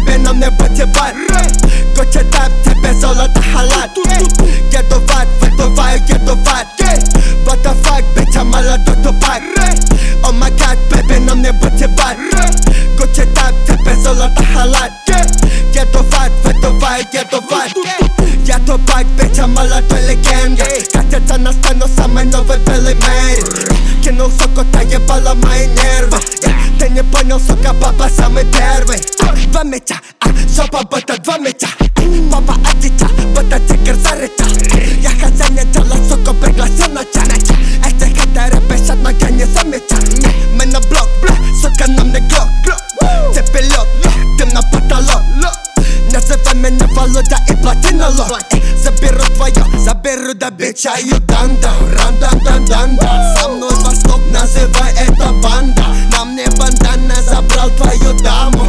бебе, на мне бъде бар. Гоче дам тебе золота халат. Гедоват, въдуваю гедоват. What the fuck, bitch, I'm a lot of bad. Oh my god, baby, на мне бъде бар. Гоче дам тебе золота халат. Гедоват, въдуваю гедоват. Ето пак, bitch, I'm a lot of легенда. Катята на стено са ме нове бели мери. Кинул сокота, ебала мои нервы. Ты не понял, сука, папа самый первый. Два меча, жопа быта, два меча. Папа отвеча, быта тигр зарыча. Я хозяин тела, сука, пригласил на чай. Эти хейтеры бесят, но я не замеча. Мы на блок, сука, нам не глок. Ты пилот, дым на потолок. Называй меня Володя и платинолог. Заберу твое, заберу до бича юданта. Ран-дан-дан-дан-дан. Со мной восток, называй это банда. На мне бандана, забрал твою даму.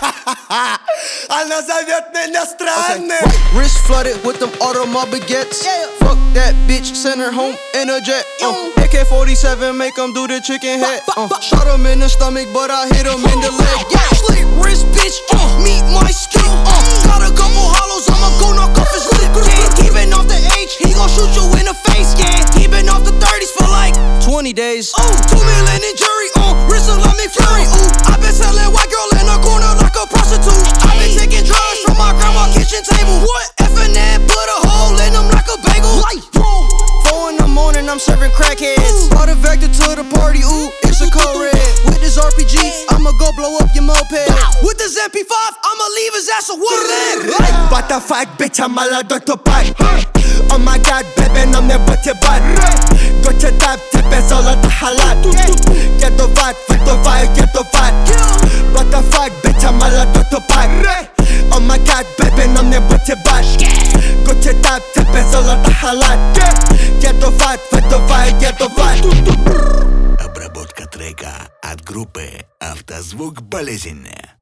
Она зовет меня странным. Wrist flooded with them automobile baguettes. Fuck that bitch, send her home in a jet. AK-47, make him do the chicken head. Shot him in the stomach, but I hit him in the leg. Slick wrist, bitch, meet my stick. Got a couple hollows, I'ma go knock off his lip. He been off the H, he gon' shoot you in the face. He been off the 30s for like 20 days. 2 million in jury, wrist like McFlurry. I been selling white girl in the corner like a prostitute. I been taking drugs from my grandma's kitchen table. What? F&N put a hole in them like a bagel. 4 in the morning, I'm serving crackheads. Brought a Vector to the party, it's a code red. With this RPG, I'ma go blow up your moped. With this MP5, I'ma leave his ass a woodland. What the fuck, bitch, I'm a lot of bad. Oh my god, baby, на мне бъде бар. Гоче дам тебе золота халат. Гедоват, въдуваю гедоват. What the fuck, bitch, I'm a lot of bad. Oh my god, baby, на мне бъде бар. Гоче дам тебе золота халат. Гедоват, въдуваю гедоват. Обработка трека от группы «Автозвук Болезненная».